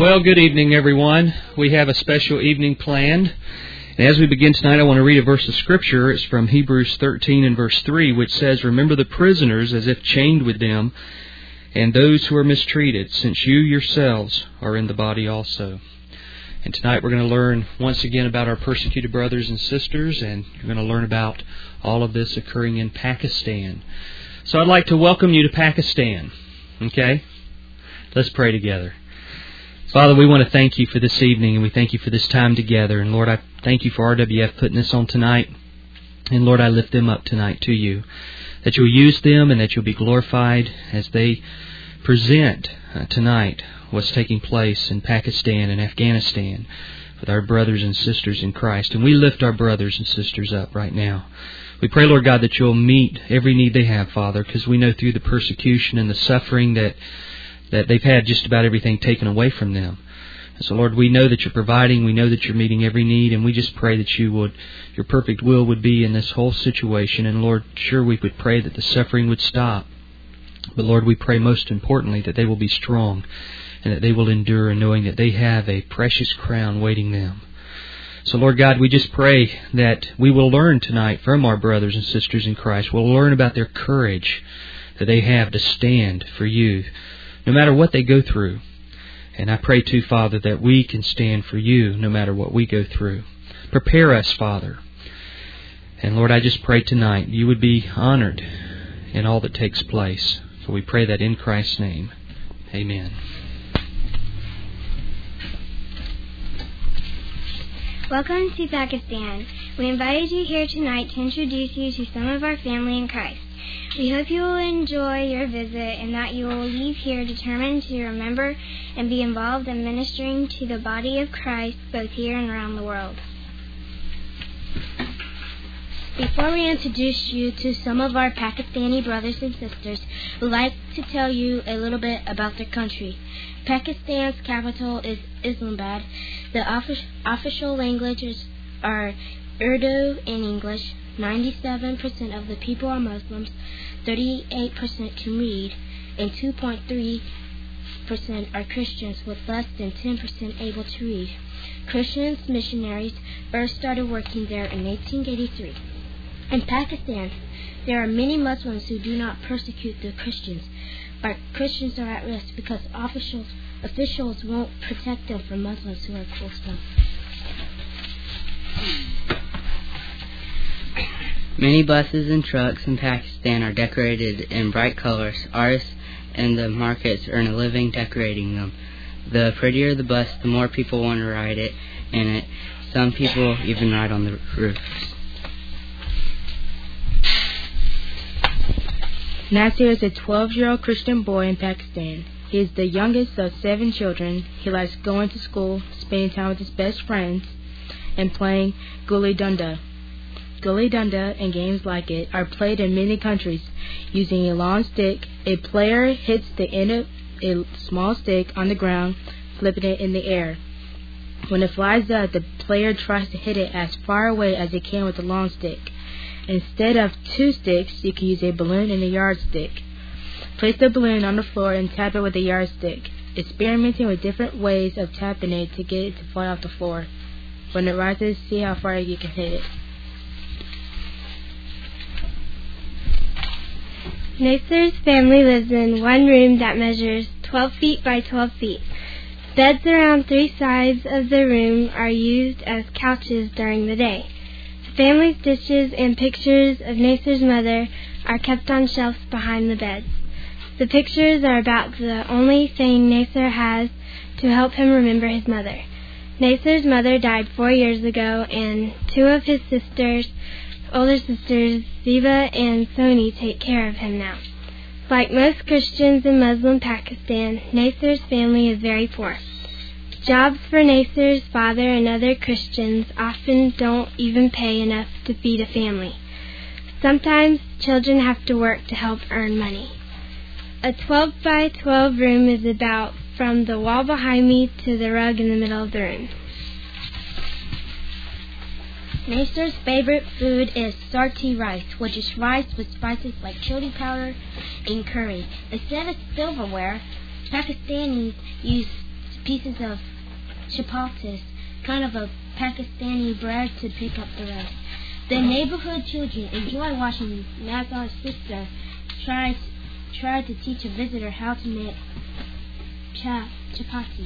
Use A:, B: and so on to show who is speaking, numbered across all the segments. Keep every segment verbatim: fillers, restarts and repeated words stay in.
A: Well, good evening, everyone. We have a special evening planned. And as we begin tonight, I want to read a verse of Scripture. It's from Hebrews thirteen and verse three, which says, "Remember the prisoners as if chained with them, and those who are mistreated, since you yourselves are in the body also." And tonight we're going to learn once again about our persecuted brothers and sisters, and you're going to learn about all of this occurring in Pakistan. So I'd like to welcome you to Pakistan. Okay? Let's pray together. Father, we want to thank you for this evening, and we thank you for this time together. And Lord, I thank you for R W F putting this on tonight. And Lord, I lift them up tonight to you, that you'll use them and that you'll be glorified as they present uh, tonight what's taking place in Pakistan and Afghanistan with our brothers and sisters in Christ. And we lift our brothers and sisters up right now. We pray, Lord God, that you'll meet every need they have, Father, because we know through the persecution and the suffering that that they've had just about everything taken away from them. And so, Lord, we know that you're providing. We know that you're meeting every need. And we just pray that you would, your perfect will would be in this whole situation. And, Lord, sure, we would pray that the suffering would stop. But, Lord, we pray most importantly that they will be strong and that they will endure, knowing that they have a precious crown waiting them. So, Lord God, we just pray that we will learn tonight from our brothers and sisters in Christ. We'll learn about their courage that they have to stand for you, no matter what they go through. And I pray too, Father, that we can stand for you no matter what we go through. Prepare us, Father. And Lord, I just pray tonight you would be honored in all that takes place. So we pray that in Christ's name. Amen.
B: Welcome to Pakistan. We invited you here tonight to introduce you to some of our family in Christ. We hope you will enjoy your visit and that you will leave here determined to remember and be involved in ministering to the body of Christ both here and around the world. Before we introduce you to some of our Pakistani brothers and sisters, we'd like to tell you a little bit about their country. Pakistan's capital is Islamabad. The offic- official languages are Urdu and English. ninety-seven percent of the people are Muslims, thirty-eight percent can read, and two point three percent are Christians, with less than ten percent able to read. Christian missionaries first started working there in eighteen eighty-three. In Pakistan, there are many Muslims who do not persecute the Christians, but Christians are at risk because officials, officials won't protect them from Muslims who are close to them.
C: Many buses and trucks in Pakistan are decorated in bright colors. Artists in the markets earn a living decorating them. The prettier the bus, the more people want to ride it in it. Some people even ride on the roofs.
D: Nasir is a twelve-year-old Christian boy in Pakistan. He is the youngest of seven children. He likes going to school, spending time with his best friends, and playing gulli danda. Gulli danda and games like it are played in many countries using a long stick. A player hits the end of a small stick on the ground, flipping it in the air. When it flies up, the player tries to hit it as far away as he can with the long stick. Instead of two sticks, you can use a balloon and a yardstick. Place the balloon on the floor and tap it with a yardstick, experimenting with different ways of tapping it to get it to fly off the floor. When it rises, see how far you can hit it.
B: Nasir's family lives in one room that measures twelve feet by twelve feet. Beds around three sides of the room are used as couches during the day. The family's dishes and pictures of Nasir's mother are kept on shelves behind the beds. The pictures are about the only thing Nasir has to help him remember his mother. Nasir's mother died four years ago, and two of his sisters older sisters, Ziva and Soni, take care of him now. Like most Christians in Muslim Pakistan, Nasir's family is very poor. Jobs for Nasir's father and other Christians often don't even pay enough to feed a family. Sometimes children have to work to help earn money. A twelve by twelve room is about from the wall behind me to the rug in the middle of the room.
E: Nasir's favorite food is sarti rice, which is rice with spices like chili powder and curry. Instead of silverware, Pakistanis use pieces of chapatis, kind of a Pakistani bread, to pick up the rest. The neighborhood children enjoy watching Nazar's sister try, try to teach a visitor how to make cha- chapatis.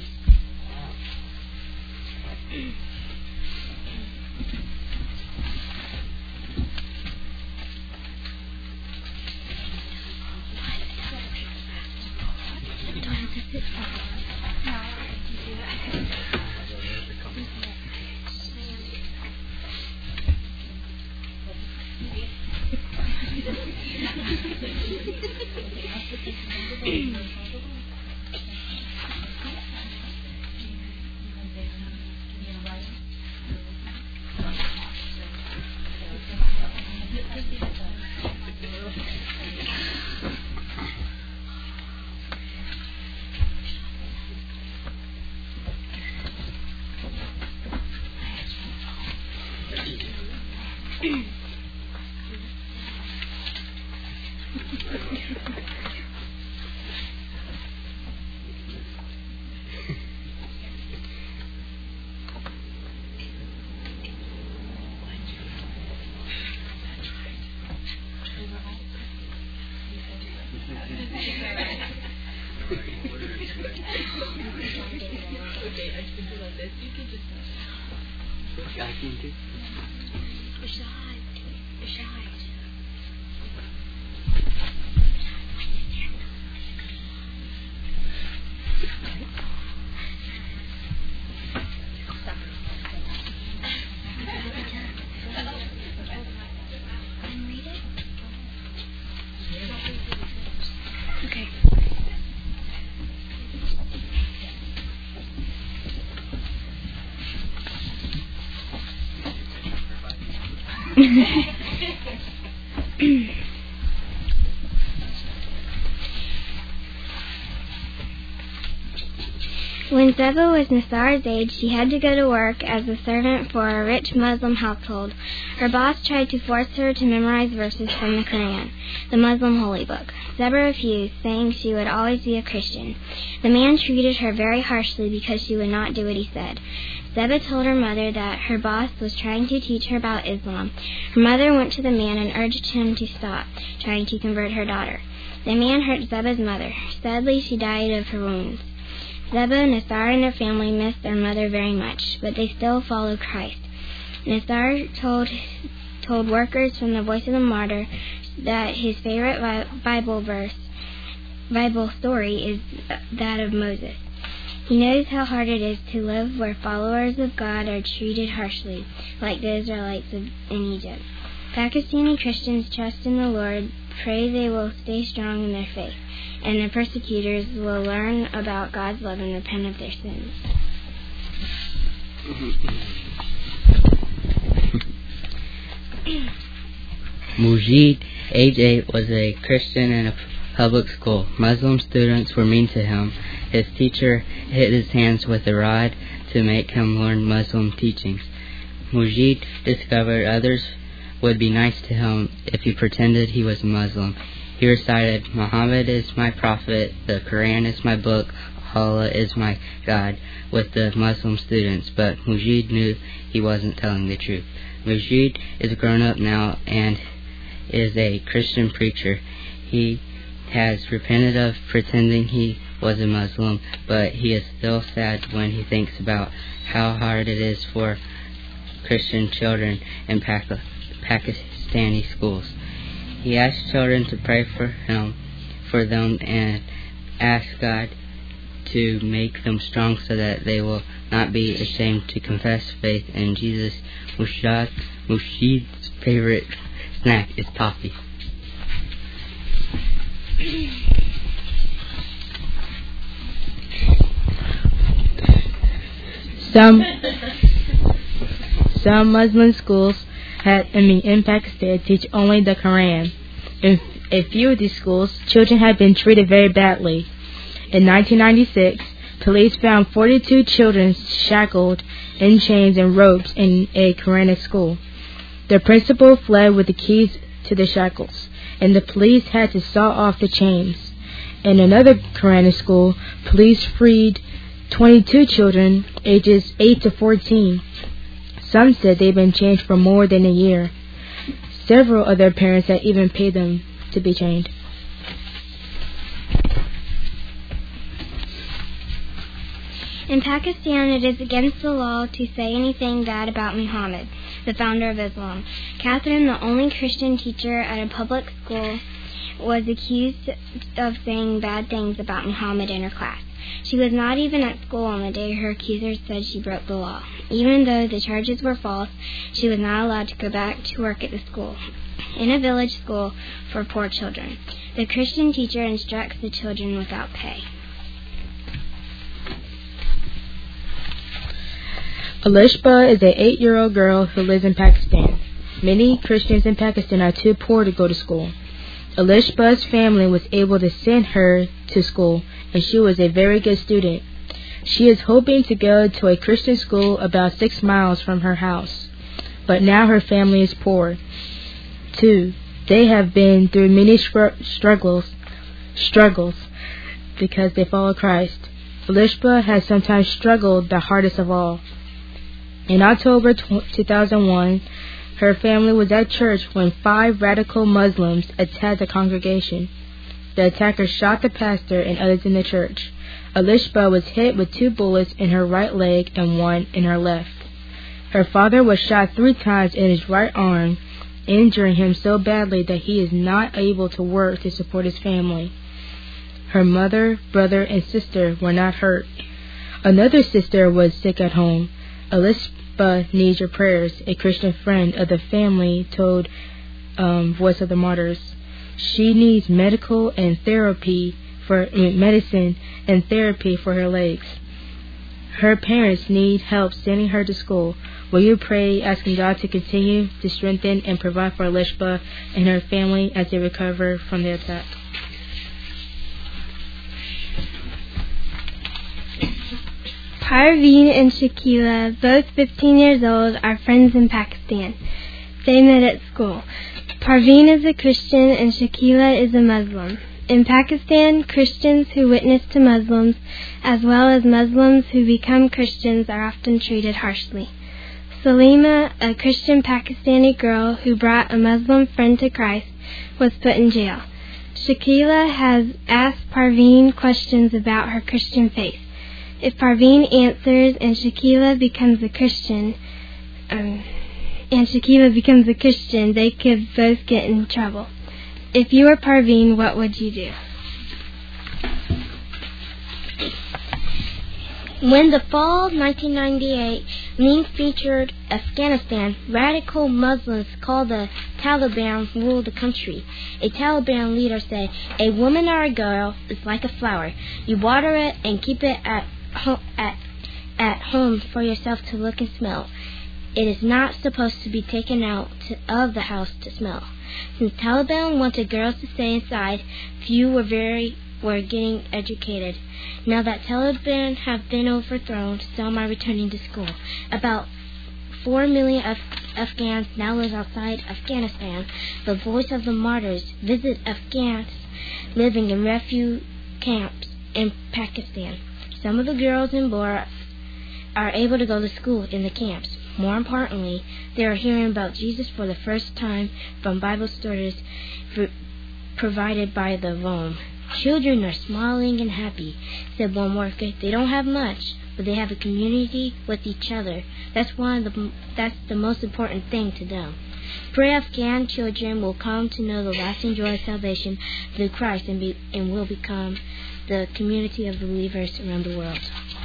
B: When Zeba was Nasara's age, she had to go to work as a servant for a rich Muslim household. Her boss tried to force her to memorize verses from the Quran, the Muslim holy book. Zeba refused, saying she would always be a Christian. The man treated her very harshly because she would not do what he said. Zeba told her mother that her boss was trying to teach her about Islam. Her mother went to the man and urged him to stop trying to convert her daughter. The man hurt Zeba's mother. Sadly, she died of her wounds. Zeba, Nasar, and their family missed their mother very much, but they still followed Christ. Nasar told told workers from the Voice of the Martyr that his favorite Bible verse, Bible story is that of Moses. He knows how hard it is to live where followers of God are treated harshly, like the Israelites in Egypt. Pakistani Christians trust in the Lord, pray they will stay strong in their faith, and the persecutors will learn about God's love and repent of their sins.
C: Mujid, age eight, was a Christian in a public school. Muslim students were mean to him. His teacher hit his hands with a rod to make him learn Muslim teachings. Mujid discovered others would be nice to him if he pretended he was a Muslim. He recited, "Muhammad is my prophet, the Quran is my book, Allah is my God," with the Muslim students, but Mujid knew he wasn't telling the truth. Mujid is grown up now and is a Christian preacher. He has repented of pretending he was a Muslim, but he is still sad when he thinks about how hard it is for Christian children in Pak- Pakistani schools. He asks children to pray for him, for them, and ask God to make them strong so that they will not be ashamed to confess faith in Jesus. Mushad, Mushid's favorite snack is toffee.
D: Some some Muslim schools had, I mean, in Pakistan teach only the Quran. In a few of these schools, children had been treated very badly. In nineteen ninety-six, police found forty-two children shackled in chains and ropes in a Quranic school. The principal fled with the keys to the shackles, and the police had to saw off the chains. In another Quranic school, police freed twenty-two children, ages eight to fourteen. Some said they've been chained for more than a year. Several of their parents had even paid them to be chained.
B: In Pakistan, it is against the law to say anything bad about Muhammad, the founder of Islam. Catherine, the only Christian teacher at a public school, was accused of saying bad things about Muhammad in her class. She was not even at school on the day her accusers said she broke the law. Even though the charges were false, she was not allowed to go back to work at the school, in a village school for poor children. The Christian teacher instructs the children without pay.
D: Alishba is an eight-year-old girl who lives in Pakistan. Many Christians in Pakistan are too poor to go to school. Alishba's family was able to send her to school, and she was a very good student. She is hoping to go to a Christian school about six miles from her house. But now her family is poor, too. They have been through many str- struggles, struggles because they follow Christ. Alishba has sometimes struggled the hardest of all. In October two thousand one, her family was at church when five radical Muslims attacked the congregation. The attackers shot the pastor and others in the church. Alishba was hit with two bullets in her right leg and one in her left. Her father was shot three times in his right arm, injuring him so badly that he is not able to work to support his family. Her mother, brother, and sister were not hurt. Another sister was sick at home. Alishba needs your prayers, a Christian friend of the family told um, Voice of the Martyrs. She needs medical and therapy for uh, medicine and therapy for her legs. Her parents need help sending her to school. Will you pray, asking God to continue to strengthen and provide for Alishba and her family as they recover from the attack?
B: Parveen and Shakila, both fifteen years old, are friends in Pakistan. They met at school. Parveen is a Christian and Shakila is a Muslim. In Pakistan, Christians who witness to Muslims, as well as Muslims who become Christians, are often treated harshly. Salima, a Christian Pakistani girl who brought a Muslim friend to Christ, was put in jail. Shakila has asked Parveen questions about her Christian faith. If Parveen answers and Shakila becomes a Christian, um, and Shakila becomes a Christian, they could both get in trouble. If you were Parveen, what would you do?
E: When the fall of nineteen ninety-eight memes featured Afghanistan, radical Muslims called the Taliban ruled the country. A Taliban leader said, "A woman or a girl is like a flower. You water it and keep it at ho- at at home for yourself to look and smell. It is not supposed to be taken out to, of the house to smell." Since Taliban wanted girls to stay inside, few were very were getting educated. Now that Taliban have been overthrown, some are returning to school. About four million Af- Afghans now live outside Afghanistan. The Voice of the Martyrs visit Afghans living in refugee camps in Pakistan. Some of the girls and boys are able to go to school in the camps. More importantly, they are hearing about Jesus for the first time from Bible stories for, provided by the V O M. "Children are smiling and happy," said one worker. "They don't have much, but they have a community with each other. That's one of the that's the most important thing to them." Pray Afghan children will come to know the lasting joy of salvation through Christ and be and will become the community of believers around the world.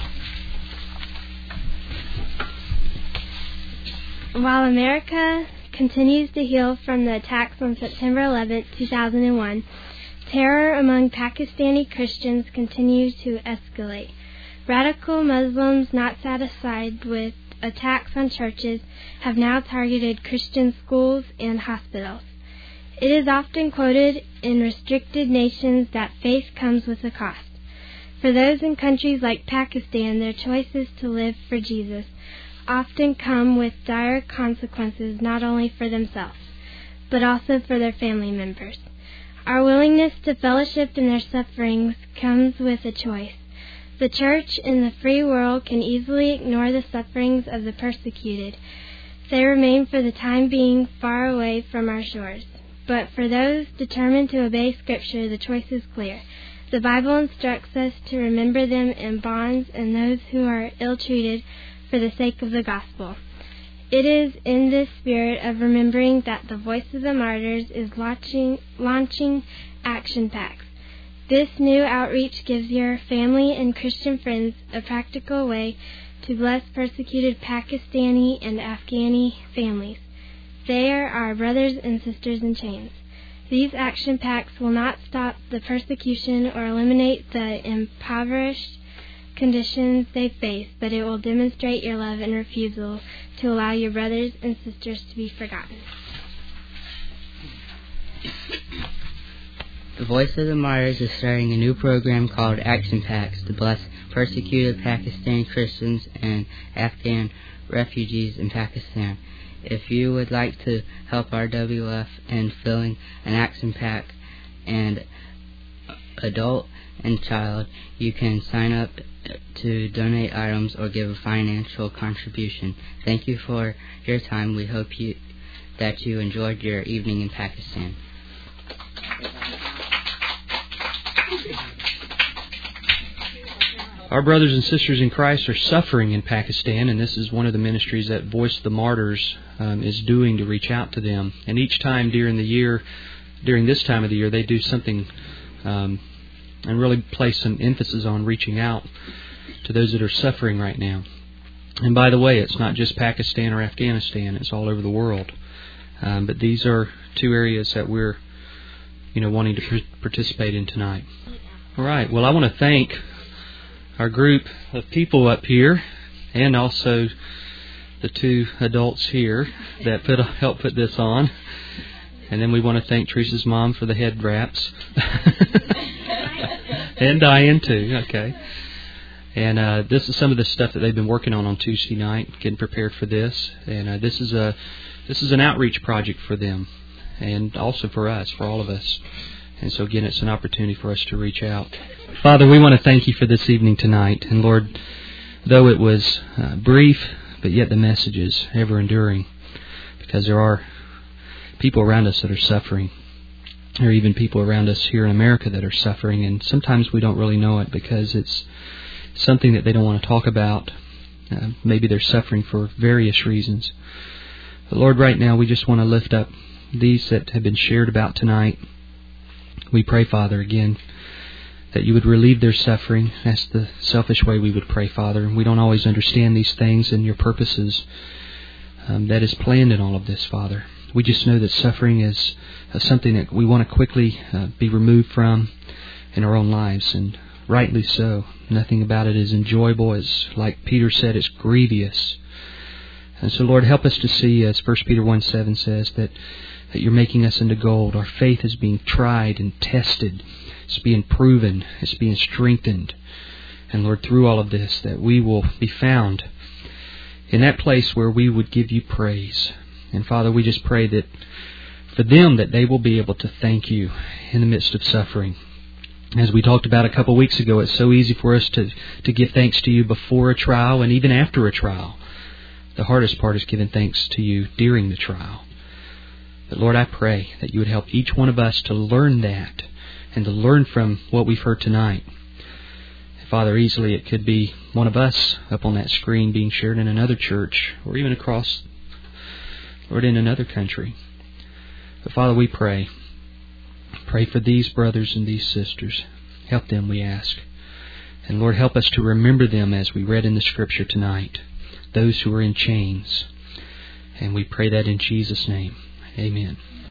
B: While America continues to heal from the attacks on September eleventh, two thousand one, terror among Pakistani Christians continues to escalate. Radical Muslims, not satisfied with attacks on churches, have now targeted Christian schools and hospitals. It is often quoted in restricted nations that faith comes with a cost. For those in countries like Pakistan, their choices to live for Jesus often come with dire consequences not only for themselves, but also for their family members. Our willingness to fellowship in their sufferings comes with a choice. The church in the free world can easily ignore the sufferings of the persecuted. They remain for the time being far away from our shores. But for those determined to obey Scripture, the choice is clear. The Bible instructs us to remember them in bonds and those who are ill-treated for the sake of the gospel. It is in this spirit of remembering that the Voice of the Martyrs is launching, launching action packs. This new outreach gives your family and Christian friends a practical way to bless persecuted Pakistani and Afghani families. They are our brothers and sisters in chains. These action packs will not stop the persecution or eliminate the impoverished conditions they face, but it will demonstrate your love and refusal to allow your brothers and sisters to be forgotten.
C: The Voice of the Martyrs is starting a new program called Action Packs to bless persecuted Pakistani Christians and Afghan refugees in Pakistan. If you would like to help R W F in filling an action pack and adult and child, you can sign up to donate items or give a financial contribution. Thank you for your time. We hope you that you enjoyed your evening in Pakistan.
A: Our brothers and sisters in Christ are suffering in Pakistan, and this is one of the ministries that Voice of the Martyrs um, is doing to reach out to them. And each time during the year, during this time of the year, they do something um, and really place some emphasis on reaching out to those that are suffering right now. And by the way, it's not just Pakistan or Afghanistan; it's all over the world. Um, but these are two areas that we're, you know, wanting to pr- participate in tonight. All right. Well, I want to thank our group of people up here, and also the two adults here that put helped put this on. And then we want to thank Teresa's mom for the head wraps, and Diane too. Okay. And uh, this is some of the stuff that they've been working on on Tuesday night, getting prepared for this. And uh, this is a this is an outreach project for them, and also for us, for all of us. And so again, it's an opportunity for us to reach out. Father, we want to thank you for this evening tonight. And Lord, though it was uh, brief, but yet the message is ever enduring, because there are people around us that are suffering. There are even people around us here in America that are suffering, and sometimes we don't really know it because it's something that they don't want to talk about. Uh, maybe they're suffering for various reasons. But Lord, right now we just want to lift up these that have been shared about tonight. We pray, Father, again, that you would relieve their suffering. That's the selfish way we would pray, Father. We don't always understand these things and your purposes um, that is planned in all of this, Father. We just know that suffering is uh, something that we want to quickly uh, be removed from in our own lives, and rightly so. Nothing about it is enjoyable. It's like Peter said, it's grievous. And so, Lord, help us to see, as First Peter one seven says, that that you're making us into gold. Our faith is being tried and tested. It's being proven. It's being strengthened. And Lord, through all of this, that we will be found in that place where we would give you praise. And Father, we just pray that for them, that they will be able to thank you in the midst of suffering. As we talked about a couple of weeks ago, it's so easy for us to, to give thanks to you before a trial and even after a trial. The hardest part is giving thanks to you during the trial. But Lord, I pray that you would help each one of us to learn that and to learn from what we've heard tonight. Father, easily it could be one of us up on that screen being shared in another church or even across, Lord, in another country. But Father, we pray. Pray for these brothers and these sisters. Help them, we ask. And Lord, help us to remember them as we read in the Scripture tonight, those who are in chains. And we pray that in Jesus' name. Amen.